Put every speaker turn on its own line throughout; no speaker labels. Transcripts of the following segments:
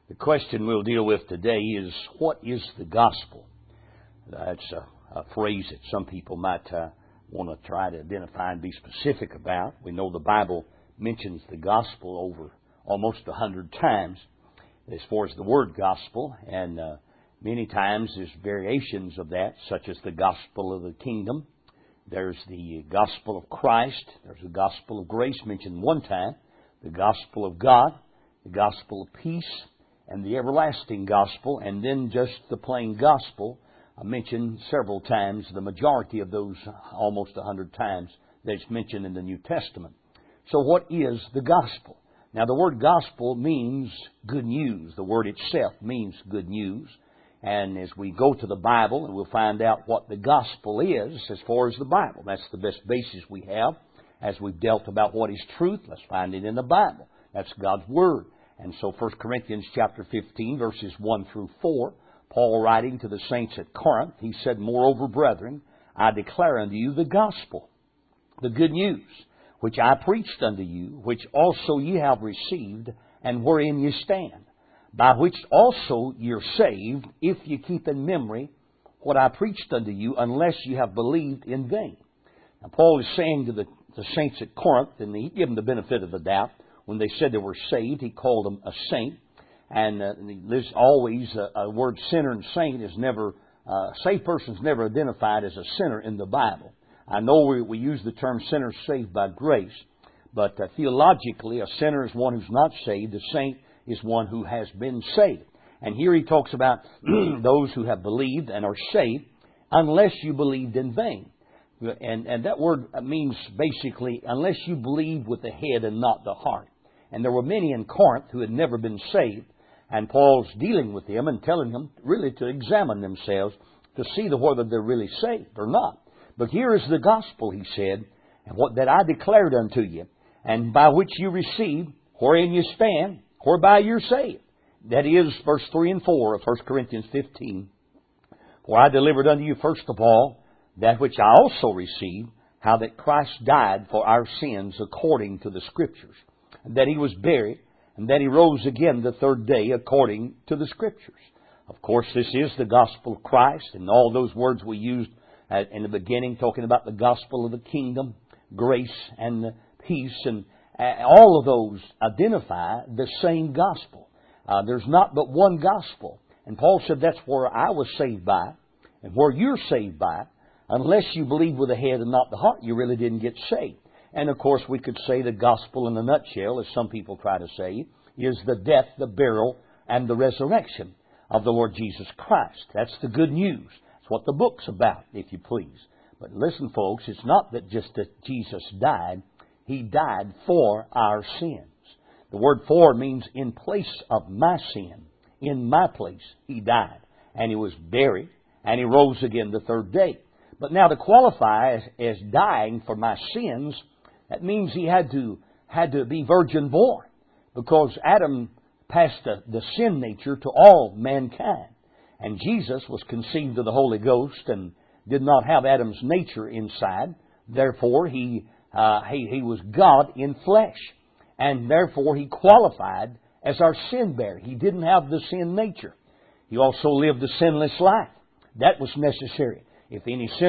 The question we'll deal with today is, what is the gospel? That's a phrase that some people might want to try to identify and be specific about. We know the Bible mentions the gospel over almost 100 times as far as the word gospel, and many times there's variations of that, such as the gospel of the kingdom. There's the gospel of Christ. There's the gospel of grace mentioned one time, the gospel of God, the gospel of peace, and the everlasting gospel, and then just the plain gospel mentioned several times, the majority of those almost 100 times that's mentioned in the New Testament. So what is the gospel? Now the word gospel means good news. The word itself means good news. And as we go to the Bible, and we'll find out what the gospel is as far as the Bible. That's the best basis we have. As we've dealt about what is truth, let's find it in the Bible. That's God's Word. And so 1 Corinthians chapter 15, verses 1 through 4, Paul writing to the saints at Corinth, he said, "Moreover, brethren, I declare unto you the gospel, the good news, which I preached unto you, which also ye have received, and wherein ye stand, by which also you're saved, if you keep in memory what I preached unto you, unless you have believed in vain." Now, Paul is saying to the saints at Corinth, and he gave them the benefit of the doubt. When they said they were saved, he called them a saint. And there's always a word sinner and saint is never, a saved person's never identified as a sinner in the Bible. I know we use the term sinner saved by grace, but theologically, a sinner is one who's not saved. A saint is one who has been saved. And here he talks about those who have believed and are saved, unless you believed in vain. And that word means basically, unless you believe with the head and not the heart. And there were many in Corinth who had never been saved, and Paul's dealing with them and telling them really to examine themselves to see whether they're really saved or not. But here is the gospel, he said, and what that I declared unto you, and by which you received, wherein you stand, whereby you're saved. That is verse 3 and 4 of 1 Corinthians 15. "For I delivered unto you first of all that which I also received, how that Christ died for our sins according to the Scriptures, and that He was buried, and that He rose again the third day according to the Scriptures." Of course, this is the gospel of Christ, and all those words we used in the beginning, talking about the gospel of the kingdom, grace and peace, and all of those identify the same gospel. There's not but one gospel. And Paul said that's where I was saved by, and where you're saved by. Unless you believe with the head and not the heart, you really didn't get saved. And of course, we could say the gospel in a nutshell, as some people try to say, is the death, the burial, and the resurrection of the Lord Jesus Christ. That's the good news. That's what the book's about, if you please. But listen, folks, it's not that just that Jesus died. He died for our sins. The word "for" means in place of my sin. In my place, He died. And He was buried, and He rose again the third day. But now to qualify as dying for my sins, that means He had to be virgin born, because Adam passed the sin nature to all mankind. And Jesus was conceived of the Holy Ghost and did not have Adam's nature inside. Therefore, He was God in flesh. And therefore, He qualified as our sin bearer. He didn't have the sin nature. He also lived a sinless life. That was necessary. If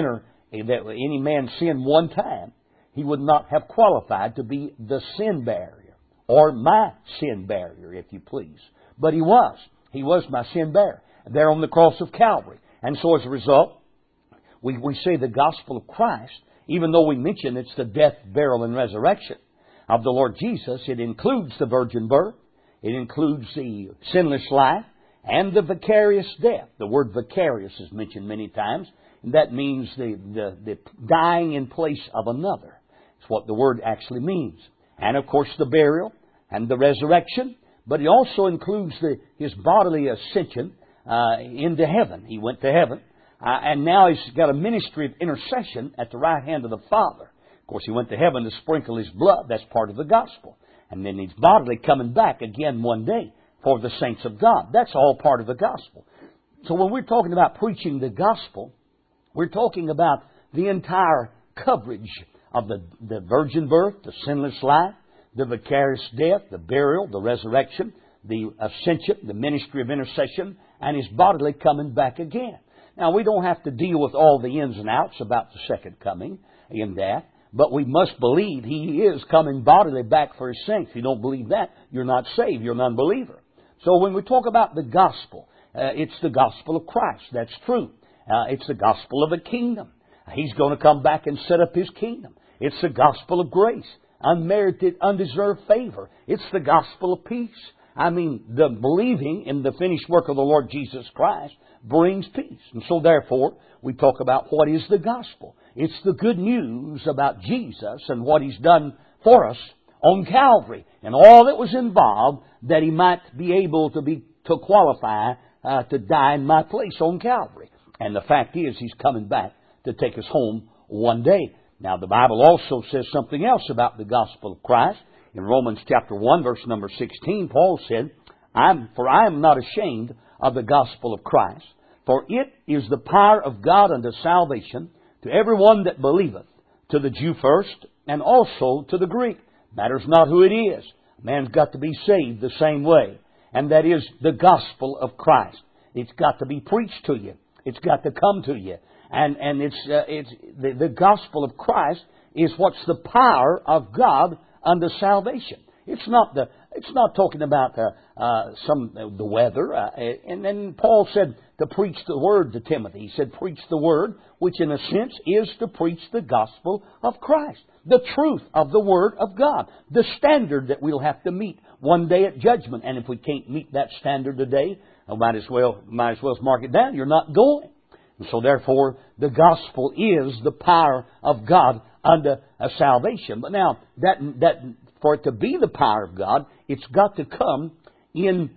any man sinned one time, he would not have qualified to be the sin barrier, or my sin barrier, if you please. But He was. He was my sin bearer there on the cross of Calvary. And so as a result, we say the gospel of Christ, even though we mention it's the death, burial, and resurrection of the Lord Jesus, it includes the virgin birth, it includes the sinless life, and the vicarious death. The word vicarious is mentioned many times. And that means the dying in place of another. It's what the word actually means. And of course the burial and the resurrection. But it also includes His bodily ascension into heaven. He went to heaven. And now He's got a ministry of intercession at the right hand of the Father. Of course, He went to heaven to sprinkle His blood. That's part of the gospel. And then He's bodily coming back again one day for the saints of God. That's all part of the gospel. So when we're talking about preaching the gospel, we're talking about the entire coverage of the virgin birth, the sinless life, the vicarious death, the burial, the resurrection the ascension, the ministry of intercession, and His bodily coming back again. Now, we don't have to deal with all the ins and outs about the second coming in that, but we must believe He is coming bodily back for His saints. If you don't believe that, you're not saved. You're an unbeliever. So when we talk about the gospel, it's the gospel of Christ. That's true. It's the gospel of a kingdom. He's going to come back and set up His kingdom. It's the gospel of grace, unmerited, undeserved favor. It's the gospel of peace. I mean, the believing in the finished work of the Lord Jesus Christ brings peace. And so therefore, we talk about what is the gospel. It's the good news about Jesus and what He's done for us on Calvary and all that was involved that He might be able to qualify to die in my place on Calvary. And the fact is, He's coming back to take us home one day. Now, the Bible also says something else about the gospel of Christ. In Romans chapter 1, verse number 16, Paul said, For I am not ashamed of the gospel of Christ, for it is the power of God unto salvation to everyone that believeth, to the Jew first, and also to the Greek. Matters not who it is. Man's got to be saved the same way. And that is the gospel of Christ. It's got to be preached to you. It's got to come to you. And it's the gospel of Christ is what's the power of God unto salvation. It's not talking about the weather. And then Paul said to preach the word to Timothy. He said, preach the word, which in a sense is to preach the gospel of Christ. The truth of the word of God. The standard that we'll have to meet one day at judgment. And if we can't meet that standard today, might as well mark it down. You're not going. And so therefore, the gospel is the power of God unto salvation. But now, that for it to be the power of God, it's got to come in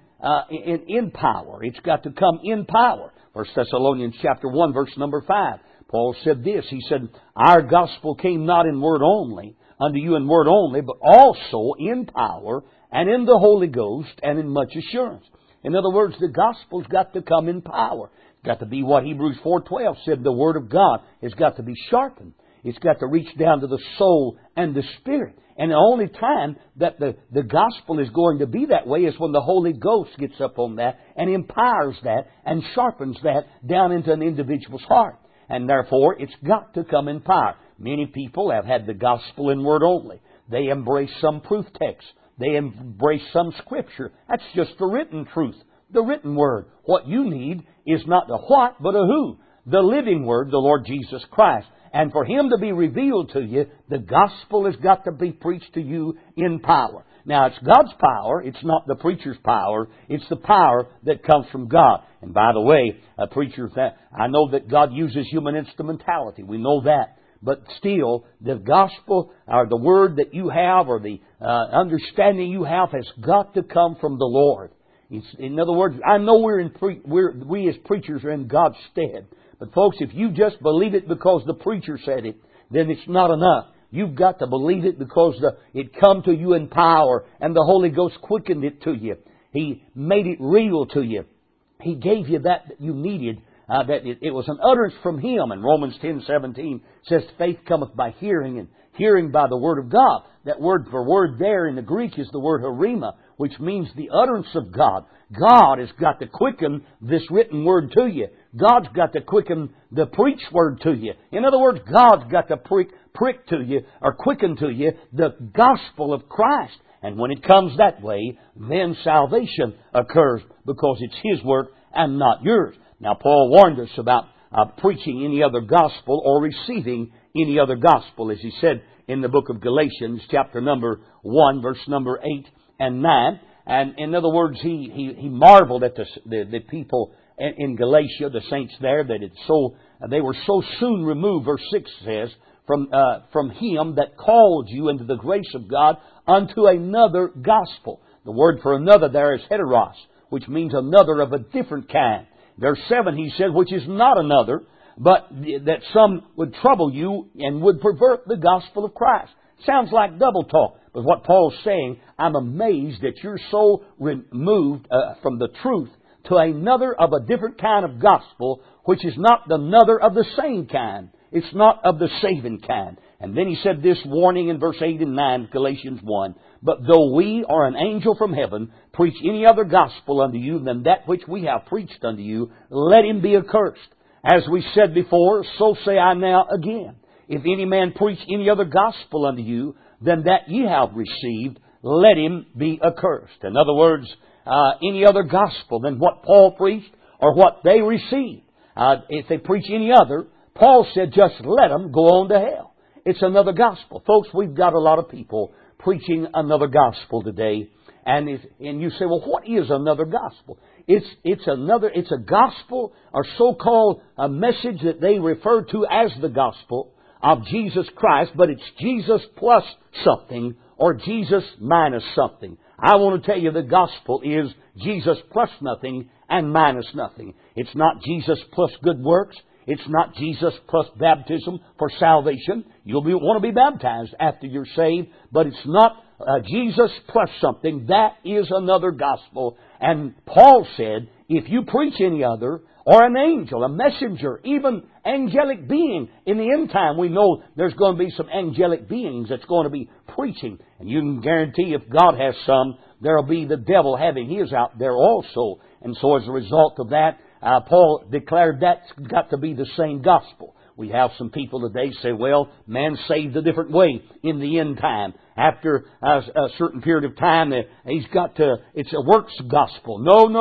power. It's got to come in power. 1 Thessalonians chapter 1, verse number 5. Paul said this. He said, Our gospel came not in word only, unto you in word only, but also in power, and in the Holy Ghost, and in much assurance. In other words, the gospel's got to come in power. It's got to be what Hebrews 4:12 said, the Word of God has got to be sharpened. It's got to reach down to the soul and the spirit. And the only time that the gospel is going to be that way is when the Holy Ghost gets up on that and empowers that and sharpens that down into an individual's heart. And therefore, it's got to come in power. Many people have had the gospel in word only. They embrace some proof text. They embrace some scripture. That's just the written truth, the written word. What you need is not the what, but a who. The living word, the Lord Jesus Christ. And for Him to be revealed to you, the gospel has got to be preached to you in power. Now, it's God's power. It's not the preacher's power. It's the power that comes from God. And by the way, I know that God uses human instrumentality. We know that. But still, the gospel, or the word that you have, or the understanding you have, has got to come from the Lord. In other words, I know we as preachers are in God's stead. But folks, if you just believe it because the preacher said it, then it's not enough. You've got to believe it because it come to you in power, and the Holy Ghost quickened it to you. He made it real to you. He gave you that you needed. That it was an utterance from Him. And Romans 10:17 says, faith cometh by hearing, and hearing by the Word of God. That word for word there in the Greek is the word harima, which means the utterance of God. God has got to quicken this written word to you. God's got to quicken the preached word to you. In other words, God's got to prick to you, or quicken to you, the gospel of Christ. And when it comes that way, then salvation occurs, because it's His work and not yours. Now, Paul warned us about preaching any other gospel or receiving any other gospel, as he said in the book of Galatians, chapter number 1, verse number 8 and 9. And in other words, he marveled at the people in Galatia, the saints there, that they were so soon removed, verse 6 says, from Him that called you into the grace of God unto another gospel. The word for another there is heteros, which means another of a different kind. Verse 7, he said, which is not another, but that some would trouble you and would pervert the gospel of Christ. Sounds like double talk. But what Paul's saying, I'm amazed that you're so removed from the truth to another of a different kind of gospel, which is not another of the same kind. It's not of the saving kind. And then he said this warning in verse 8 and 9, Galatians 1. But though we or an angel from heaven preach any other gospel unto you than that which we have preached unto you, let him be accursed. As we said before, so say I now again. If any man preach any other gospel unto you than that ye have received, let him be accursed. In other words, any other gospel than what Paul preached or what they received. If they preach any other, Paul said just let them go on to hell. It's another gospel. Folks, we've got a lot of people preaching another gospel today. And you say, well, what is another gospel? It's a gospel or so-called a message that they refer to as the gospel of Jesus Christ, but it's Jesus plus something or Jesus minus something. I want to tell you the gospel is Jesus plus nothing and minus nothing. It's not Jesus plus good works. It's not Jesus plus baptism for salvation. You'll want to be baptized after you're saved, but it's not Jesus plus something. That is another gospel. And Paul said, if you preach any other, or an angel, a messenger, even angelic being, in the end time we know there's going to be some angelic beings that's going to be preaching. And you can guarantee if God has some, there'll be the devil having his out there also. And so as a result of that, Paul declared that's got to be the same gospel. We have some people today say, well, man's saved a different way in the end time. After a certain period of time, it's a works gospel.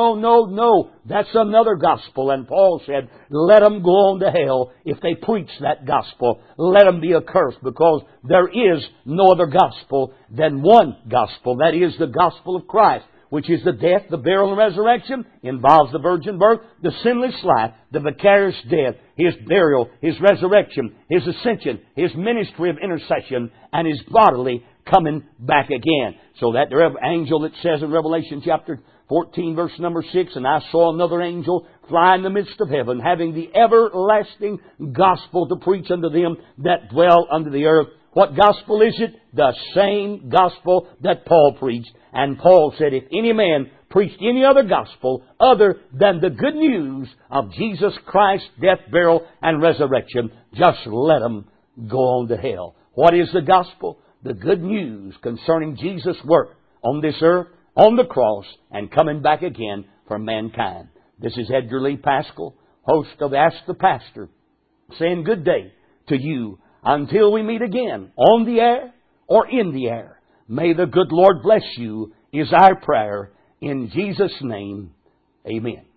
No. That's another gospel. And Paul said, let them go on to hell if they preach that gospel. Let them be accursed, because there is no other gospel than one gospel. That is the gospel of Christ, which is the death, the burial, and resurrection, involves the virgin birth, the sinless life, the vicarious death, His burial, His resurrection, His ascension, His ministry of intercession, and His bodily coming back again. So that angel that says in Revelation chapter 14, verse number 6, and I saw another angel fly in the midst of heaven, having the everlasting gospel to preach unto them that dwell under the earth. What gospel is it? The same gospel that Paul preached. And Paul said, if any man preached any other gospel other than the good news of Jesus Christ's death, burial, and resurrection, just let him go on to hell. What is the gospel? The good news concerning Jesus' work on this earth, on the cross, and coming back again for mankind. This is Edgar Lee Pascal, host of Ask the Pastor, saying good day to you until we meet again on the air or in the air. May the good Lord bless you is our prayer. In Jesus' name, amen.